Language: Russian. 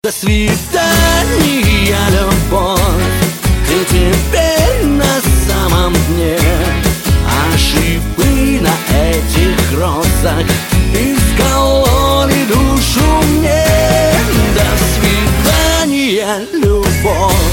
До свидания, любовь, ты теперь на самом дне, а шипы на этих розах искололи душу мне. До свидания, любовь.